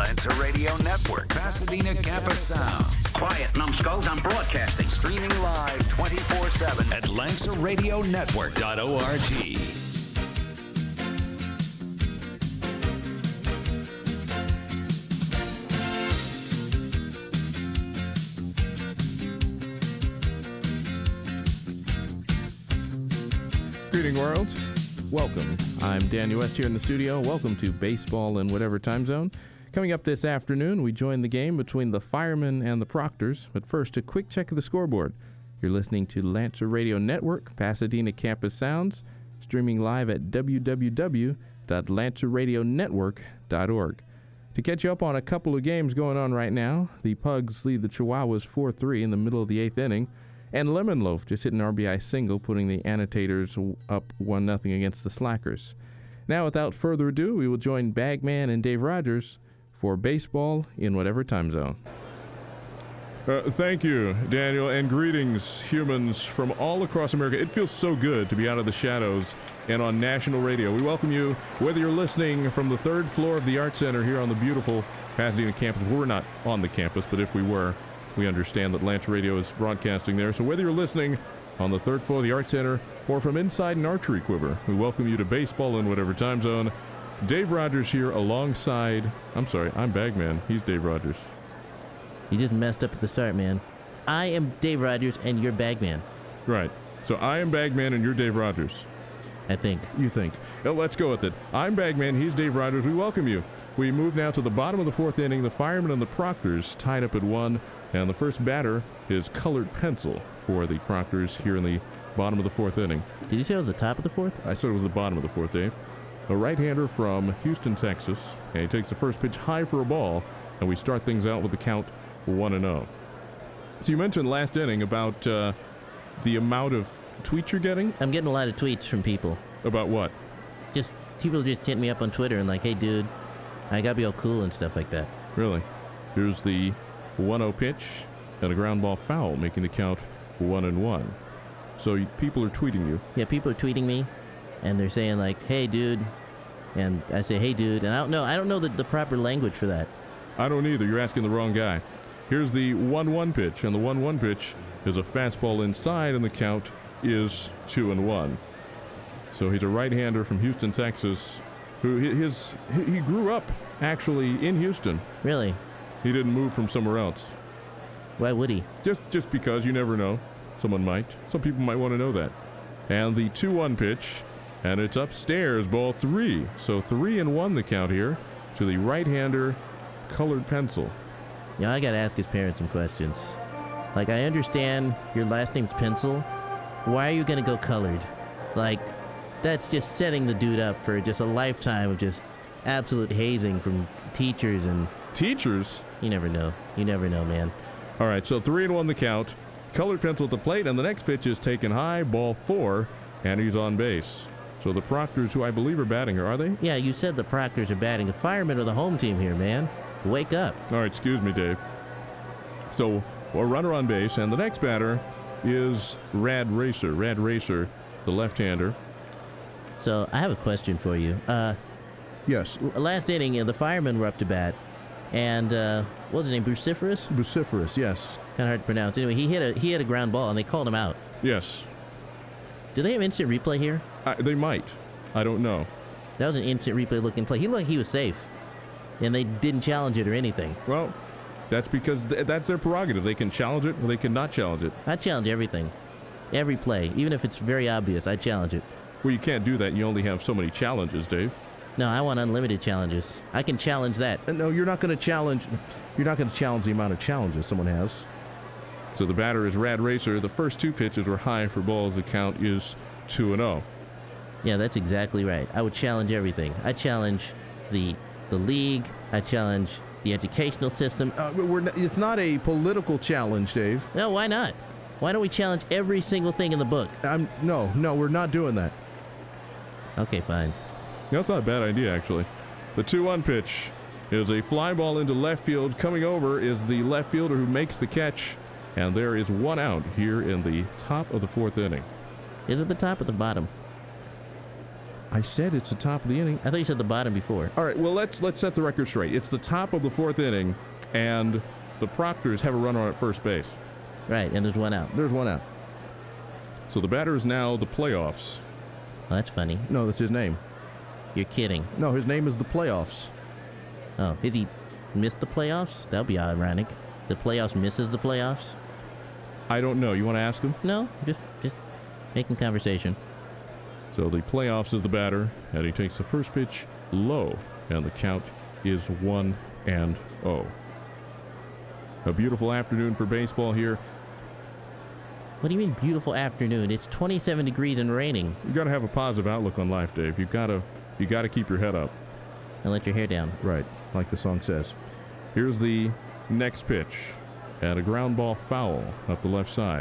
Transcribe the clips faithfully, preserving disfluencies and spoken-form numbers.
Lancer Radio Network, Pasadena Campus Sounds. Quiet, numbskulls, I'm broadcasting. Streaming live twenty-four seven at lancer radio network dot org. Greeting world. Welcome. I'm Daniel West here in the studio. Welcome to Baseball in Whatever Time Zone. Coming up this afternoon, we join the game between the Firemen and the Proctors. But first, a quick check of the scoreboard. You're listening to Lancer Radio Network, Pasadena Campus Sounds, streaming live at w w w dot lancer radio network dot org. To catch you up on a couple of games going on right now, the Pugs lead the Chihuahuas four three in the middle of the eighth inning. And Lemon Loaf just hit an R B I single, putting the Annotators up one nothing against the Slackers. Now, without further ado, we will join Bagman and Dave Rogers for Baseball in Whatever Time Zone. Uh, thank you, Daniel, and greetings, humans from all across America. It feels so good to be out of the shadows and on national radio. We welcome you, whether you're listening from the third floor of the Art Center here on the beautiful Pasadena campus. We're not on the campus, but if we were, we understand that Lancer Radio is broadcasting there. So whether you're listening on the third floor of the Art Center or from inside an archery quiver, we welcome you to Baseball in Whatever Time Zone. Dave Rogers here alongside, I'm sorry, I'm Bagman. He's Dave Rogers. You just messed up at the start, man. I am Dave Rogers and you're Bagman. Right. So I am Bagman and you're Dave Rogers. I think. You think. Well, let's go with it. I'm Bagman. He's Dave Rogers. We welcome you. We move now to the bottom of the fourth inning. The Firemen and the Proctors tied up at one. And the first batter is Colored Pencil for the Proctors here in the bottom of the fourth inning. Did you say it was the top of the fourth? I said it was the bottom of the fourth, Dave. A right-hander from Houston, Texas. And he takes the first pitch high for a ball. And we start things out with the count one and oh. So you mentioned last inning about uh, the amount of tweets you're getting? I'm getting a lot of tweets from people. About what? Just people just hit me up on Twitter and like, hey, dude, I gotta be all cool and stuff like that. Really? Here's the one oh pitch and a ground ball foul, making the count one and one. So people are tweeting you. Yeah, people are tweeting me, and they're saying like, "Hey, dude," and I say, "Hey, dude," and I don't know. I don't know the, the proper language for that. I don't either. You're asking the wrong guy. Here's the one one pitch, and the one one pitch is a fastball inside, and the count is two and one. So he's a right-hander from Houston, Texas, who his he grew up actually in Houston. Really? He didn't move from somewhere else. Why would he? Just just because, you never know. Someone might. Some people might want to know that. And the two one pitch, and it's upstairs, ball three. So three and one the count here to the right-hander, Colored Pencil. Yeah, I got to ask his parents some questions. Like, I understand your last name's Pencil. Why are you going to go colored? Like, that's just setting the dude up for just a lifetime of just absolute hazing from teachers and... Teachers? You never know. You never know, man. All right, so three and one the count. Colored Pencil at the plate, and the next pitch is taken high, ball four, and he's on base. So the Proctors, who I believe are batting here, are they? Yeah, you said the Proctors are batting. The Firemen are the home team here, man. Wake up. All right, excuse me, Dave. So a runner on base, and the next batter is Rad Racer. Rad Racer, the left-hander. So I have a question for you. Uh, Yes. l- last inning, uh, the Firemen were up to bat. And uh, what was his name? Buciferous? Vociferous, yes. Kind of hard to pronounce. Anyway, he hit a he hit a ground ball, and they called him out. Yes. Do they have instant replay here? I, they might. I don't know. That was an instant replay looking play. He looked like he was safe, and they didn't challenge it or anything. Well, that's because th- that's their prerogative. They can challenge it or they cannot challenge it. I challenge everything, every play, even if it's very obvious. I challenge it. Well, you can't do that. You only have so many challenges, Dave. No, I want unlimited challenges. I can challenge that. Uh, No, you're not going to challenge. You're not going to challenge the amount of challenges someone has. So the batter is Rad Racer. The first two pitches were high for balls. The count is two and oh. Yeah, that's exactly right. I would challenge everything. I challenge the the league. I challenge the educational system. Uh, but we're. Not, it's not a political challenge, Dave. No, why not? Why don't we challenge every single thing in the book? I'm no, no. We're not doing that. Okay, fine. That's not a bad idea, actually. The two one pitch is a fly ball into left field. Coming over is the left fielder who makes the catch. And there is one out here in the top of the fourth inning. Is it the top or the bottom? I said it's the top of the inning. I thought you said the bottom before. All right, well, let's let's set the record straight. It's the top of the fourth inning, and the Proctors have a runner on at first base. Right, and there's one out. There's one out. So the batter is now the Playoffs. Oh, that's funny. No, that's his name. You're kidding. No, his name is the Playoffs. Oh, has he missed the playoffs? That would be ironic. The playoffs misses the playoffs? I don't know. You want to ask him? No, just just making conversation. So the Playoffs is the batter, and he takes the first pitch low, and the count is one and oh. A beautiful afternoon for baseball here. What do you mean beautiful afternoon? It's twenty-seven degrees and raining. You got to have a positive outlook on life, Dave. You got to you got to keep your head up. And let your hair down. Right, like the song says. Here's the next pitch, and a ground ball foul up the left side.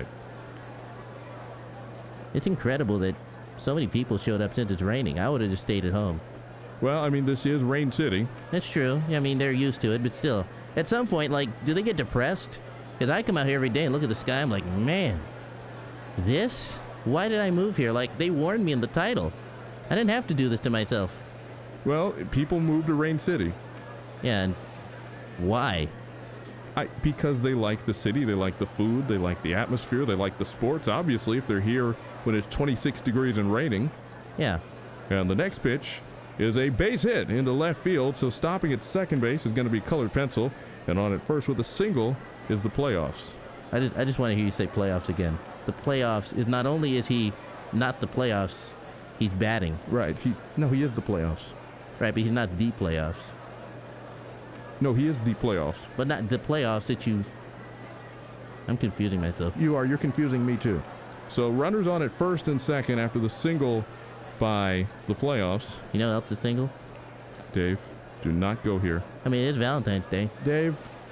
It's incredible that so many people showed up since it's raining. I would have just stayed at home. Well, I mean, this is Rain City. That's true. I mean, they're used to it, but still. At some point, like, do they get depressed? Because I come out here every day and look at the sky. I'm like, man, this? Why did I move here? Like, they warned me in the title. I didn't have to do this to myself. Well, people move to Rain City. Yeah, and why? I, because they like the city, they like the food, they like the atmosphere, they like the sports, obviously, if they're here when it's twenty-six degrees and raining. Yeah. And the next pitch is a base hit into left field, so stopping at second base is going to be Colored Pencil, and on at first with a single is the Playoffs. I just I just want to hear you say playoffs again. The playoffs is not only is he not the playoffs, he's batting. Right, he, no, he is the Playoffs. Right, but he's not the playoffs. No, he is the Playoffs. But not the playoffs that you... I'm confusing myself. You are, you're confusing me too. So runners on at first and second after the single by the Playoffs. You know what else is single? Dave, do not go here. I mean, it is Valentine's Day. Dave,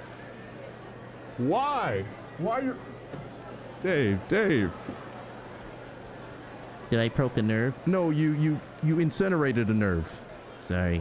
Why? Why you... Dave, Dave. Did I poke a nerve? no, you, you, you incinerated a nerve. Sorry.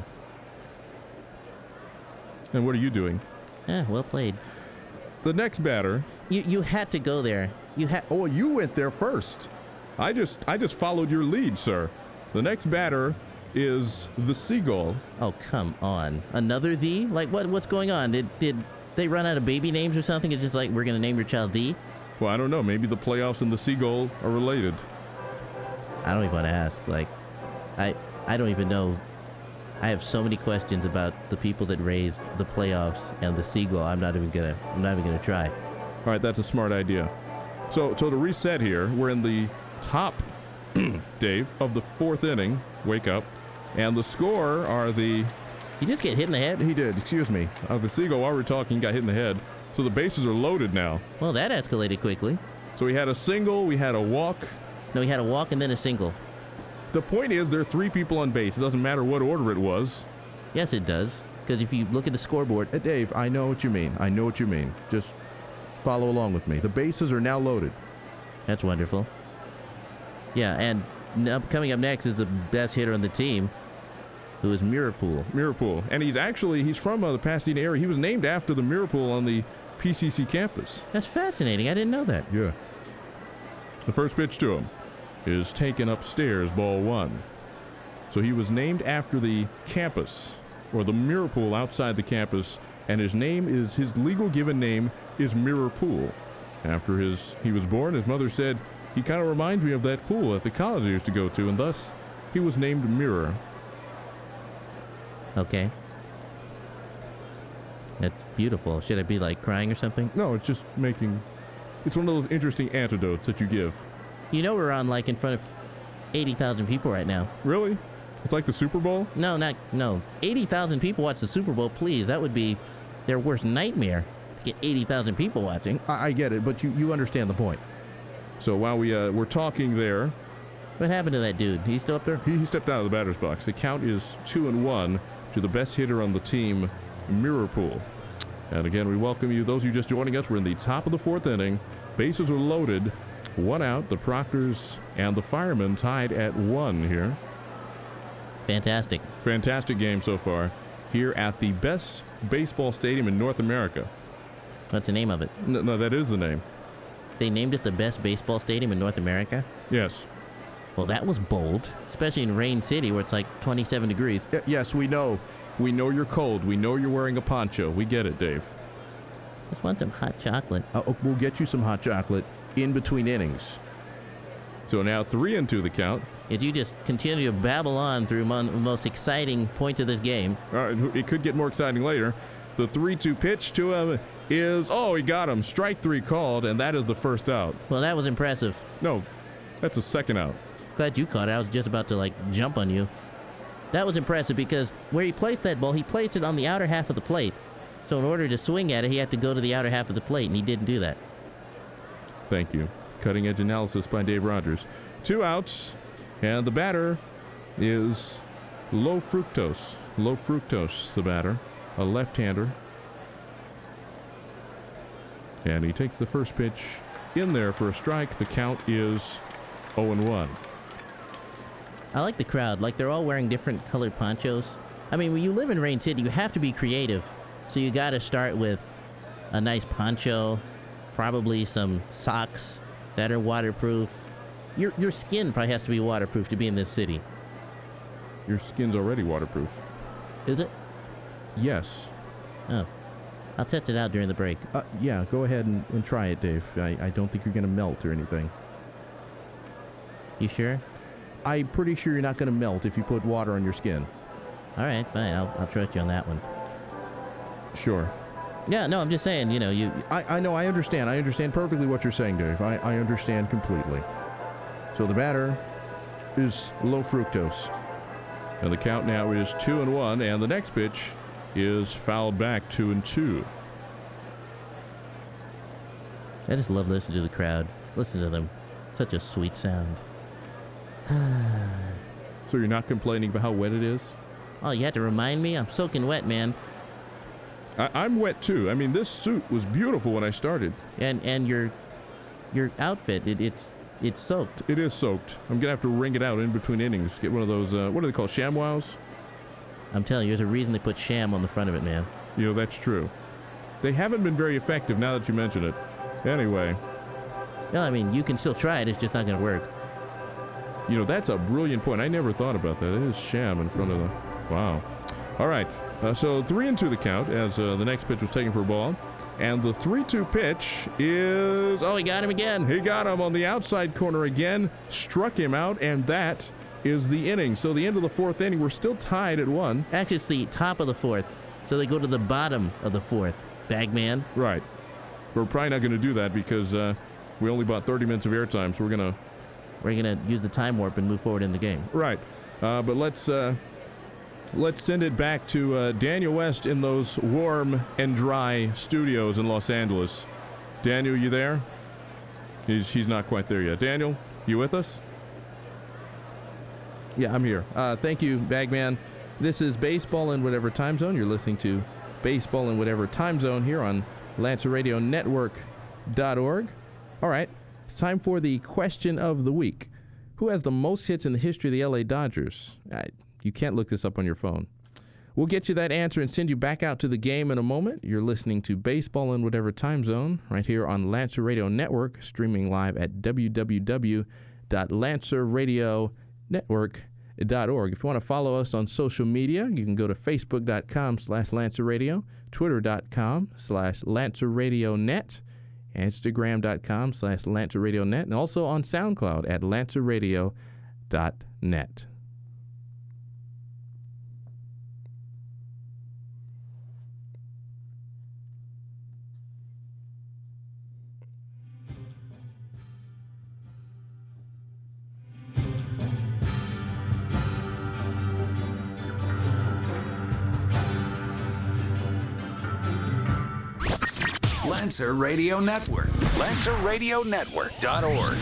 And what are you doing? Ah, well played. The next batter, You you had to go there. You had... Oh, you went there first. I just I just followed your lead, sir. The next batter is the Seagull. Oh, come on. Another the? Like, what? what's going on? Did did they run out of baby names or something? It's just like, we're going to name your child the? Well, I don't know. Maybe the Playoffs and the Seagull are related. I don't even want to ask. Like, I I don't even know. I have so many questions about the people that raised the playoffs and the Seagull. I'm not even gonna. I'm not even gonna try. All right, that's a smart idea. So, so to reset here, we're in the top, Dave, of the fourth inning. Wake up, and the score are the You just get hit in the head. He did, excuse me. uh, the Seagull. While we're talking, got hit in the head. So the bases are loaded now. Well, that escalated quickly. So we had a single, we had a walk. No, he had a walk and then a single. The point is, there are three people on base. It doesn't matter what order it was. Yes, it does. Because if you look at the scoreboard, Uh, Dave, I know what you mean. I know what you mean. Just follow along with me. The bases are now loaded. that's wonderful. Yeah, and n- coming up next is the best hitter on the team, who is Mirapool. Mirapool. And he's actually, he's from uh, the Pasadena area. He was named after the Mirapool on the P C C campus. That's fascinating. I didn't know that. Yeah. The first pitch to him is taken upstairs, ball one. So he was named after the campus, or the Mirapool outside the campus, and his name is, his legal given name is Mirapool. After his he was born, his mother said, he kind of reminds me of that pool at the college I used to go to, and thus he was named Mirror. Okay. That's beautiful. Should I be like crying or something? No, it's just making, it's one of those interesting antidotes that you give. You know we're on like in front of eighty thousand people right now. Really? It's like the Super Bowl? No, not, no. eighty thousand people watch the Super Bowl, please. That would be their worst nightmare. Get eighty thousand people watching. I, I get it, but you, you understand the point. So while we uh, we're talking there, What happened to that dude? He's still up there? he, he stepped out of the batter's box. The count is two and one to the best hitter on the team, Mirapool. And again, we welcome you. Those of you just joining us, we're in the top of the fourth inning. Bases are loaded. One out. The Proctors and the Firemen tied at one here. Fantastic. Fantastic game so far here at the best baseball stadium in North America. What's the name of it? No, no that is the name. They named it the best baseball stadium in North America? Yes. Well, that was bold, especially in Rain City where it's like twenty-seven degrees. Y- yes, we know. We know you're cold. We know you're wearing a poncho. We get it, Dave. Just want some hot chocolate. Uh, we'll get you some hot chocolate in between innings. So now three and two the count. As you just continue to babble on through mon- the most exciting point of this game. All right, it could get more exciting later. The three two pitch to him is, oh, he got him. Strike three called, and that is the first out. Well, that was impressive. No, that's a second out. Glad you caught it. I was just about to, like, jump on you. That was impressive because where he placed that ball, he placed it on the outer half of the plate. So in order to swing at it, he had to go to the outer half of the plate, and he didn't do that. Thank you. Cutting edge analysis by Dave Rogers. Two outs, and the batter is Low Fructose. Low Fructose, the batter, a left-hander. And he takes the first pitch in there for a strike. The count is oh and one. I like the crowd. Like, they're all wearing different colored ponchos. I mean, when you live in Rain City, you have to be creative. So you got to start with a nice poncho, probably some socks that are waterproof. Your your skin probably has to be waterproof to be in this city. Your skin's already waterproof. Is it? Yes. Oh. I'll test it out during the break. Uh, yeah, go ahead and, and try it, Dave. I, I don't think you're going to melt or anything. You sure? I'm pretty sure you're not going to melt if you put water on your skin. All right, fine. I'll, I'll trust you on that one. Sure. Yeah, no, I'm just saying, you know, you... I, I know, I understand. I understand perfectly what you're saying, Dave. I, I understand completely. So the batter is Low Fructose. And the count now is two and one, and the next pitch is fouled back two and two. I just love listening to the crowd. Listen to them. Such a sweet sound. So you're not complaining about how wet it is? Oh, you had to remind me? I'm soaking wet, man. I, I'm wet too. I mean, this suit was beautiful when I started. And and your your outfit, it, it's it's soaked. It is soaked. I'm gonna have to wring it out in between innings. Get one of those. Uh, what are they called? ShamWows? I'm telling you, there's a reason they put sham on the front of it, man. You know, that's true. They haven't been very effective now that you mention it. Anyway. No, I mean, you can still try it. It's just not going to work. You know, that's a brilliant point. I never thought about that. It is sham in front of the... Wow. All right. Uh, so three and two the count as uh, the next pitch was taken for a ball. And the three two pitch is... Oh, he got him again. He got him on the outside corner again. Struck him out, and that is the inning. So the end of the fourth inning, we're still tied at one. Actually, it's the top of the fourth. So they go to the bottom of the fourth. Bagman. Right. We're probably not going to do that because uh, we only bought thirty minutes of airtime, so we're going to... We're going to use the time warp and move forward in the game. Right. Uh, but let's uh, let's send it back to uh, Daniel West in those warm and dry studios in Los Angeles. Daniel, you there? He's, he's not quite there yet. Daniel, you with us? Yeah, I'm here. Uh, thank you, Bagman. This is Baseball in Whatever Time Zone. You're listening to Baseball in Whatever Time Zone here on Lancer Radio Network dot org. All right, it's time for the question of the week. Who has the most hits in the history of the L A Dodgers? Uh, you can't look this up on your phone. We'll get you that answer and send you back out to the game in a moment. You're listening to Baseball in Whatever Time Zone right here on Lancer Radio Network, streaming live at w w w dot lancer radio network dot org. If you want to follow us on social media, you can go to facebook dot com slash lancer radio, twitter dot com slash lancer radio net, instagram dot com slash lancer radio net, and also on SoundCloud at lancer radio dot net. Lancer Radio Network. Lancer Radio Network dot org.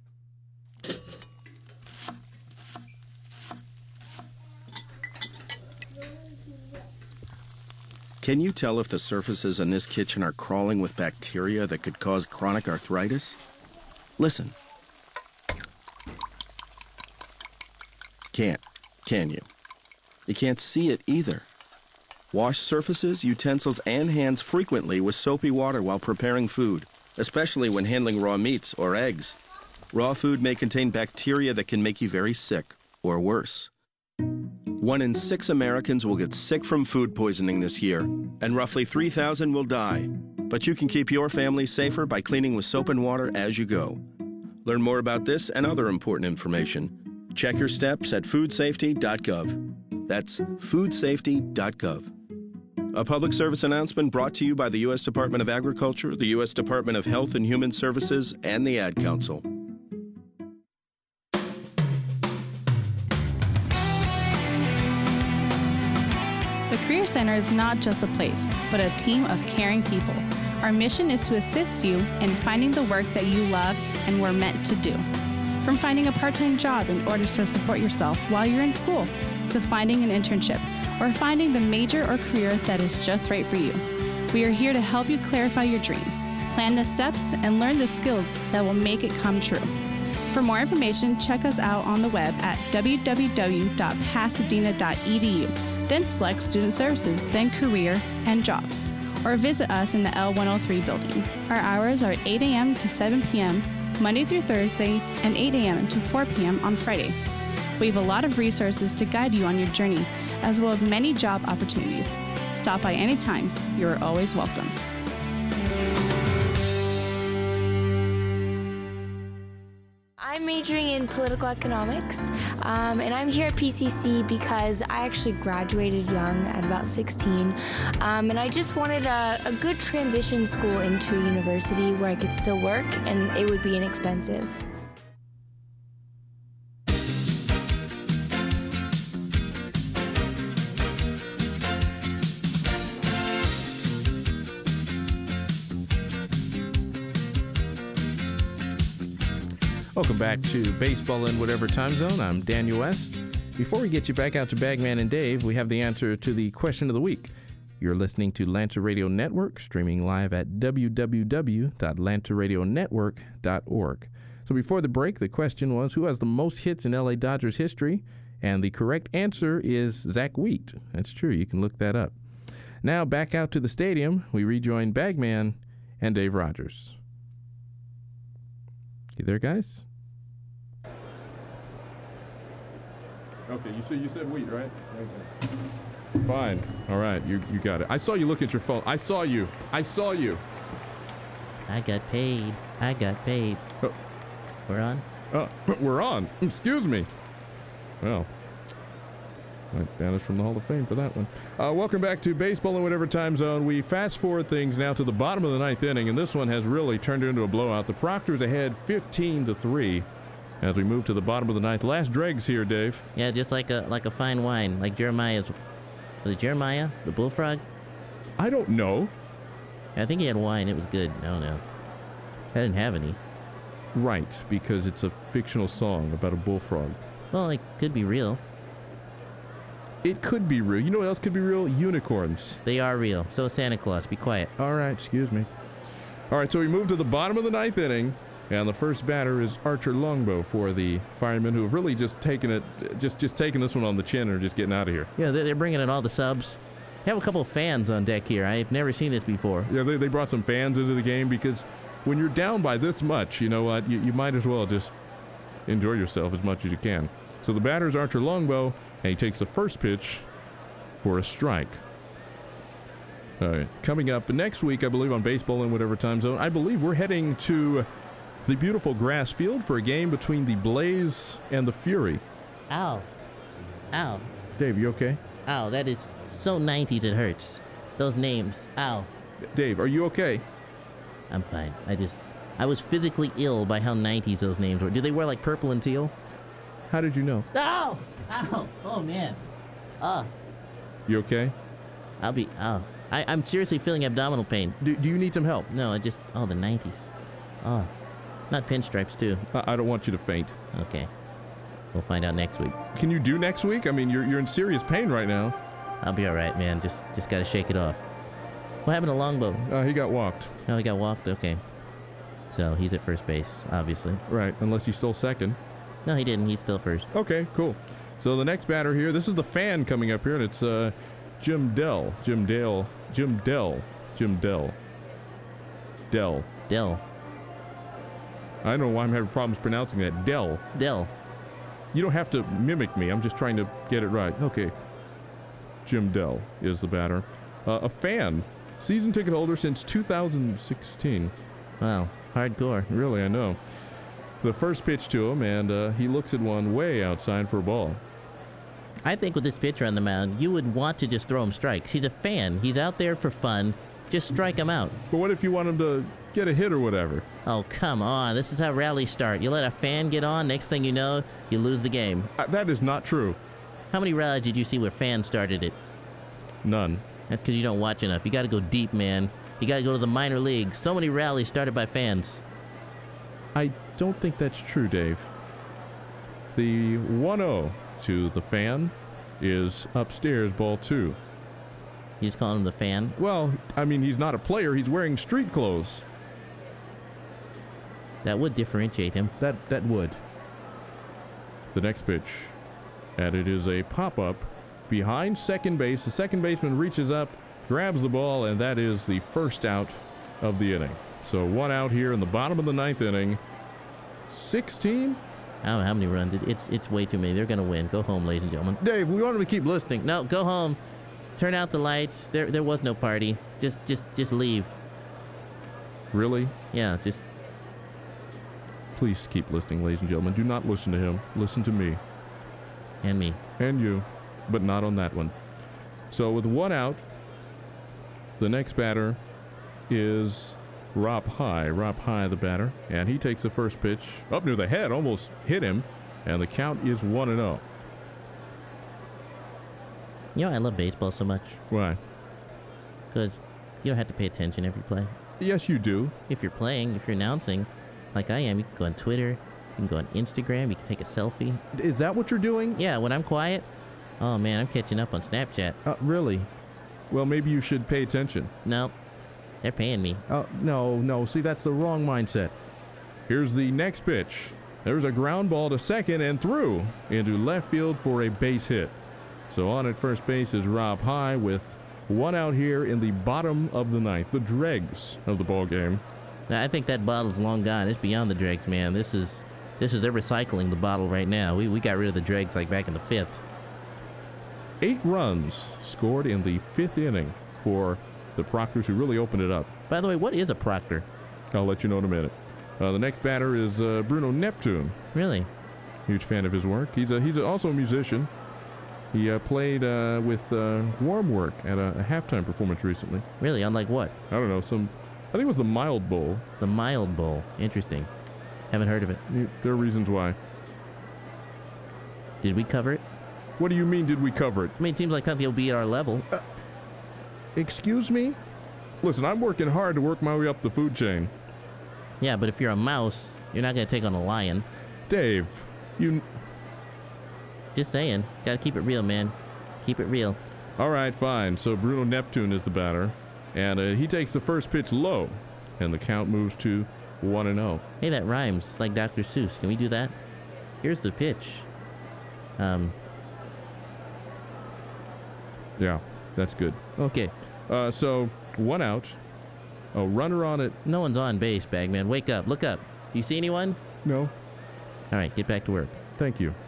Can you tell if the surfaces in this kitchen are crawling with bacteria that could cause chronic arthritis? Listen. Can't, can you? You can't see it either. Wash surfaces, utensils, and hands frequently with soapy water while preparing food, especially when handling raw meats or eggs. raw food may contain bacteria that can make you very sick, or worse. One in six Americans will get sick from food poisoning this year, and roughly three thousand will die. But you can keep your family safer by cleaning with soap and water as you go. Learn more about this and other important information. Check your steps at food safety dot gov. That's food safety dot gov. A public service announcement brought to you by the U S Department of Agriculture, the U S Department of Health and Human Services, and the Ad Council. The Career Center is not just a place, but a team of caring people. Our mission is to assist you in finding the work that you love and were meant to do. From finding a part-time job in order to support yourself while you're in school, to finding an internship, or finding the major or career that is just right for you. We are here to help you clarify your dream, plan the steps, and learn the skills that will make it come true. For more information, check us out on the web at w w w dot pasadena dot e d u, then select Student Services, then Career and Jobs, or visit us in the L one oh three building. Our hours are eight a.m. to seven p.m., Monday through Thursday, and eight a.m. to four p.m. on Friday. We have a lot of resources to guide you on your journey, as well as many job opportunities. Stop by anytime. You are always welcome. I'm majoring in political economics, um, and I'm here at P C C because I actually graduated young at about sixteen, um, and I just wanted a, a good transition school into a university where I could still work and it would be inexpensive. Welcome back to Baseball in Whatever Time Zone. I'm Daniel West. Before we get you back out to Bagman and Dave, we have the answer to the question of the week. You're listening to Lancer Radio Network, streaming live at w w w dot lancer radio network dot org. So before the break, the question was, who has the most hits in L A Dodgers history? And the correct answer is Zach Wheat. That's true. You can look that up. Now back out to the stadium, we rejoin Bagman and Dave Rogers. You there, guys? Okay, you said you said wheat, right? Okay. Fine. All right, you you got it. I saw you look at your phone. I saw you. I saw you. I got paid. I got paid. Oh. We're on? Uh, we're on. Excuse me. Well, I vanished from the Hall of Fame for that one. Uh, welcome back to Baseball in Whatever Time Zone. We fast forward things now to the bottom of the ninth inning, and this one has really turned into a blowout. The Proctors ahead fifteen to three. As we move to the bottom of the ninth, last dregs here, Dave. Yeah, just like a like a fine wine, like Jeremiah's. Was it Jeremiah, the bullfrog? I don't know. I think he had wine. It was good. I don't know. I didn't have any. Right, because it's a fictional song about a bullfrog. Well, it could be real. It could be real. You know what else could be real? Unicorns. They are real. So is Santa Claus. Be quiet. All right, excuse me. All right, so we move to the bottom of the ninth inning. And the first batter is Archer Longbow for the Firemen, who have really just taken it, just just taking this one on the chin and are just getting out of here. Yeah, they're bringing in all the subs. They have a couple of fans on deck here. I've never seen this before. Yeah, they, they brought some fans into the game because when you're down by this much, you know what, you, you might as well just enjoy yourself as much as you can. So the batter is Archer Longbow, and he takes the first pitch for a strike. All right, coming up next week, I believe, on Baseball in Whatever Time Zone, I believe we're heading to the beautiful grass field for a game between the Blaze and the Fury. Ow. Ow. Dave, you okay? Ow, that is so nineties it hurts. Those names. Ow. Dave, are you okay? I'm fine. I just, I was physically ill by how nineties those names were. Do they wear like purple and teal? How did you know? Ow! Ow! Oh, man. Ah. You okay? I'll be, oh. I, I'm seriously feeling abdominal pain. Do, do you need some help? No, I just, oh, the nineties. Oh. Not pinstripes, too. I, I don't want you to faint. Okay. We'll find out next week. Can you do next week? I mean, you're you're in serious pain right now. I'll be all right, man. Just just got to shake it off. What happened to Longbow? Uh, he got walked. Oh, he got walked? Okay. So he's at first base, obviously. Right, unless he stole second. No, he didn't. He's still first. Okay, cool. So the next batter here, this is the fan coming up here, and it's uh, Jim Dell. Jim Dale. Jim Dell. Jim Dell. Dell. Dell. I don't know why I'm having problems pronouncing that. Dell. Dell. You don't have to mimic me. I'm just trying to get it right. Okay. Jim Dell is the batter. Uh, a fan. Season ticket holder since two thousand sixteen. Wow. Hardcore. Really, I know. The first pitch to him, and uh, he looks at one way outside for a ball. I think with this pitcher on the mound, you would want to just throw him strikes. He's a fan. He's out there for fun. Just strike him out. But what if you want him to get a hit or whatever? Oh, come on. This is how rallies start. You let a fan get on, next thing you know, you lose the game. Uh, that is not true. How many rallies did you see where fans started it? None. That's because you don't watch enough. You got to go deep, man. You got to go to the minor leagues. So many rallies started by fans. I don't think that's true, Dave. The one oh to the fan is upstairs, ball two. You just call him the fan? Well, I mean, he's not a player. He's wearing street clothes. That would differentiate him. That that would. The next pitch, and it is a pop-up behind second base. The second baseman reaches up, grabs the ball, and that is the first out of the inning. So one out here in the bottom of the ninth inning. sixteen? I don't know how many runs. It, it's it's way too many. They're going to win. Go home, ladies and gentlemen. Dave, we want him to keep listening. No, go home. Turn out the lights. There there was no party. Just just just leave. Really? Yeah, just Please keep listening, ladies and gentlemen. Do not listen to him. Listen to me. and me. And you, but not on that one. So with one out, the next batter is Rob High. Rob High, the batter, and he takes the first pitch up near the head, almost hit him, and the count is one and oh. You know, I love baseball so much Why? because you don't have to pay attention every play. Yes, you do. If you're playing, if you're announcing, like I am, you can go on Twitter, you can go on Instagram, you can take a selfie. Is that what you're doing? Yeah, when I'm quiet, oh man, I'm catching up on Snapchat. Uh, really? Well, maybe you should pay attention. Nope, they're paying me. Uh, no, no. See, that's the wrong mindset. Here's the next pitch. There's a ground ball to second and through into left field for a base hit. So on at first base is Rob High with one out here in the bottom of the ninth, the dregs of the ball game. I think that bottle's long gone. It's beyond the dregs, man. This is this is they're recycling the bottle right now. We we got rid of the dregs like back in the fifth. Eight runs scored in the fifth inning for the Proctors, who really opened it up. By the way, what is a proctor? I'll let you know in a minute. Uh, the next batter is uh, Bruno Neptune. Really? Huge fan of his work. He's a, he's a, also a musician. He uh, played uh, with uh, Warm Work at a, a halftime performance recently. Really? Unlike what? I don't know, some, I think it was the Mild Bowl. The Mild Bowl. Interesting. Haven't heard of it. There are reasons why. Did we cover it? What do you mean, did we cover it? I mean, it seems like something will be at our level. Uh, excuse me? Listen, I'm working hard to work my way up the food chain. Yeah, but if you're a mouse, you're not going to take on a lion. Dave, you... Just saying. Got to keep it real, man. Keep it real. All right, fine. So Bruno Neptune is the batter, and uh, he takes the first pitch low, and the count moves to one and oh. Hey, that rhymes like Doctor Seuss. Can we do that? Here's the pitch. Um... Yeah, that's good. Okay. Uh, so, one out. A runner on it. No one's on base, Bagman. Wake up. Look up. You see anyone? No. All right, get back to work. Thank you.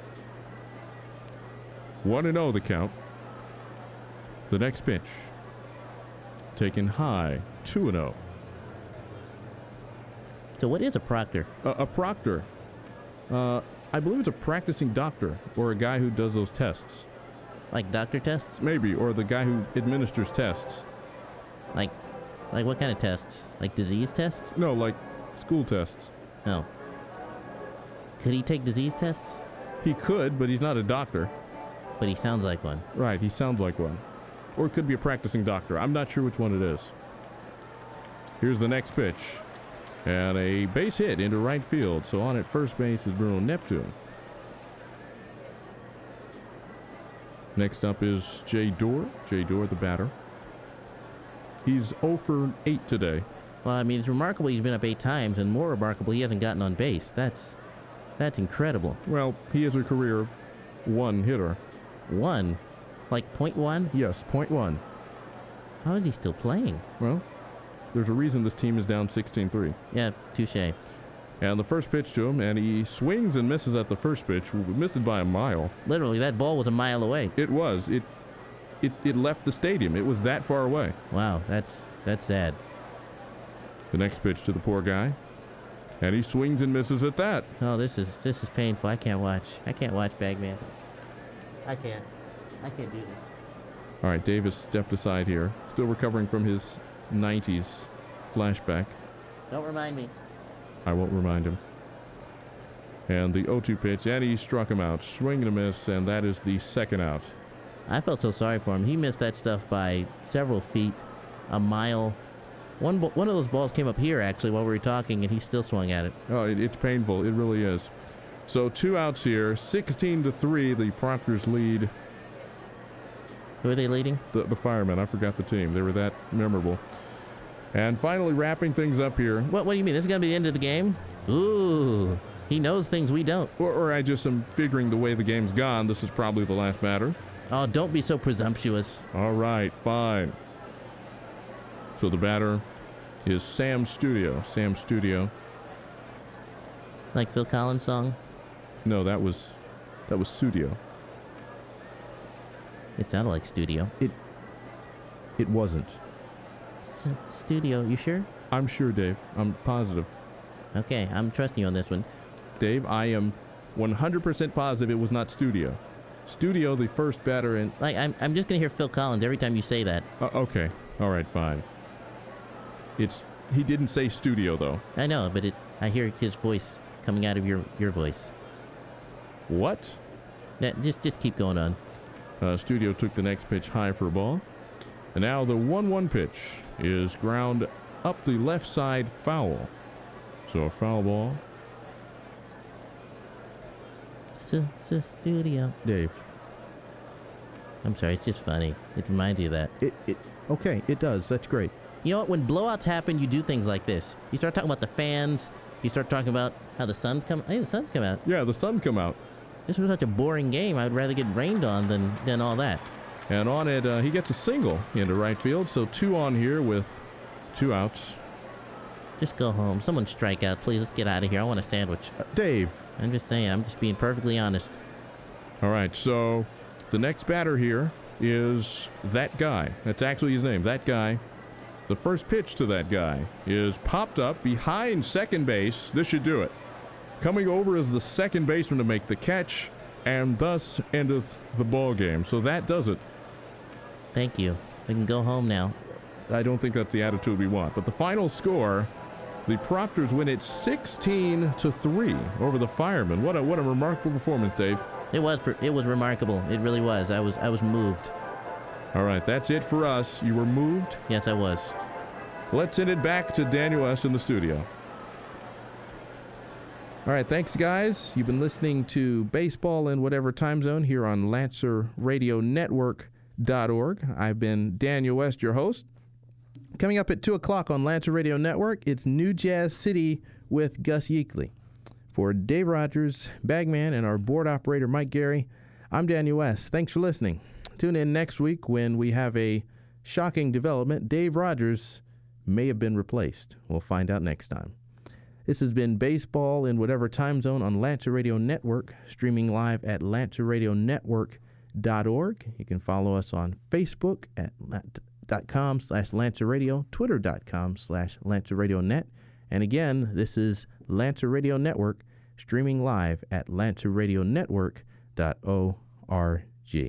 one and oh the count. The next pitch. Taken high. two and oh. So what is a proctor? Uh, a proctor. Uh, I believe it's a practicing doctor or a guy who does those tests. Like doctor tests? Maybe, or the guy who administers tests. Like, like what kind of tests? Like disease tests? No, like school tests. No. Could he take disease tests? He could, but he's not a doctor. But he sounds like one. Right, he sounds like one. Or it could be a practicing doctor. I'm not sure which one it is. Here's the next pitch. And a base hit into right field. So on at first base is Bruno Neptune. Next up is Jay Dorr. Jay Dorr, the batter. He's oh for eight today. Well, I mean, it's remarkable he's been up eight times, and more remarkable he hasn't gotten on base. That's, that's incredible. Well, he is a career one hitter. One? Like point one? Yes, point one. How is he still playing? Well, there's a reason this team is down sixteen three. Yeah, touche. And the first pitch to him, and he swings and misses at the first pitch. We missed it by a mile. Literally, that ball was a mile away. It was. It, it, it left the stadium. It was that far away. Wow, that's that's sad. The next pitch to the poor guy, and he swings and misses at that. Oh, this is this is painful. I can't watch. I can't watch, Bagman. I can't. I can't do this. All right, Davis stepped aside here, still recovering from his nineties flashback. Don't remind me. I won't remind him. And the oh two pitch, and he struck him out. Swing and a miss, and that is the second out. I felt so sorry for him. He missed that stuff by several feet, a mile. One bo- one of those balls came up here, actually, while we were talking, and he still swung at it. Oh, it, it's painful. It really is. So two outs here, sixteen to three, the Proctors lead. Who are they leading? The, the Firemen. I forgot the team. They were that memorable. And finally wrapping things up here. What, what do you mean? This is going to be the end of the game? Ooh, he knows things we don't. Or, or I just am figuring the way the game's gone, this is probably the last batter. Oh, don't be so presumptuous. All right, fine. So the batter is Sam Studio. Sam Studio. Like Phil Collins' song? No, that was that was Studio. It sounded like Studio. It it wasn't. S- studio, you sure? I'm sure, Dave. I'm positive. Okay, I'm trusting you on this one. Dave, I am one hundred percent positive it was not Studio. Studio, the first batter in... Like, I'm, I'm just going to hear Phil Collins every time you say that. Uh, okay. All right, fine. It's... He didn't say Studio, though. I know, but it, I hear his voice coming out of your, your voice. What? That, just, just keep going on. Uh, Studio took the next pitch high for a ball. And now the one one pitch is ground up the left side foul. So a foul ball. Studio. Dave. I'm sorry, it's just funny. It reminds you of that. It, it, okay, it does. That's great. You know what? When blowouts happen, you do things like this. You start talking about the fans. You start talking about how the sun's come. Hey, the sun's come out. Yeah, the sun's come out. This was such a boring game. I'd rather get rained on than, than all that. And on it, uh, he gets a single into right field. So two on here with two outs. Just go home. Someone strike out, please. Let's get out of here. I want a sandwich. Uh, Dave. I'm just saying. I'm just being perfectly honest. All right, so the next batter here is that guy. That's actually his name, that guy. The first pitch to that guy is popped up behind second base. This should do it. Coming over as the second baseman to make the catch, and thus endeth the ball game. So that does it. Thank you. We can go home now. I don't think that's the attitude we want. But the final score, the Proctors win it sixteen to three over the Firemen. What a what a remarkable performance, Dave. It was it was remarkable. It really was. I was I was moved. All right, that's it for us. You were moved? Yes, I was. Let's send it back to Daniel West in the studio. All right, thanks, guys. You've been listening to Baseball in Whatever Time Zone here on Lancer Radio Network dot org. I've been Daniel West, your host. Coming up at two o'clock on Lancer Radio Network, it's New Jazz City with Gus Yeakley. For Dave Rogers, Bagman, and our board operator, Mike Gary, I'm Daniel West. Thanks for listening. Tune in next week when we have a shocking development. Dave Rogers may have been replaced. We'll find out next time. This has been Baseball in Whatever Time Zone on Lancer Radio Network, streaming live at Lancer Radio Network dot org. You can follow us on Facebook at dot com slash Lancer Radio, twitter dot com slash Lancer Radio Net. And again, this is Lancer Radio Network, streaming live at Lancer Radio Network dot org.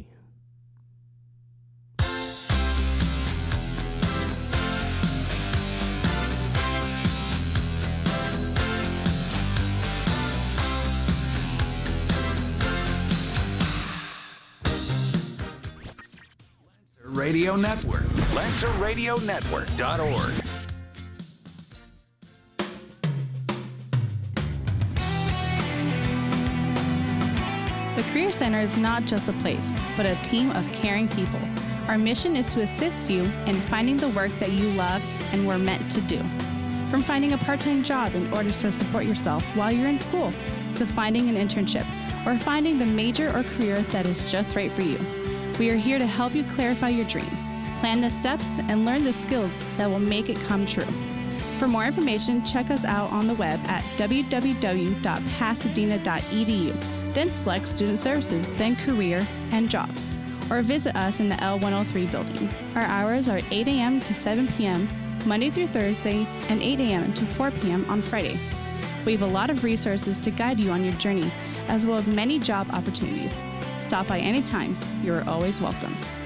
Radio Network. Lancer Radio Network dot org. The Career Center is not just a place, but a team of caring people. Our mission is to assist you in finding the work that you love and were meant to do. From finding a part-time job in order to support yourself while you're in school, to finding an internship, or finding the major or career that is just right for you. We are here to help you clarify your dream, plan the steps, and learn the skills that will make it come true. For more information, check us out on the web at w w w dot pasadena dot e d u, then select Student Services, then Career and Jobs, or visit us in the L one oh three building. Our hours are eight a.m. to seven p.m. Monday through Thursday, and eight a.m. to four p.m. on Friday. We have a lot of resources to guide you on your journey, as well as many job opportunities. Stop by anytime. You are always welcome.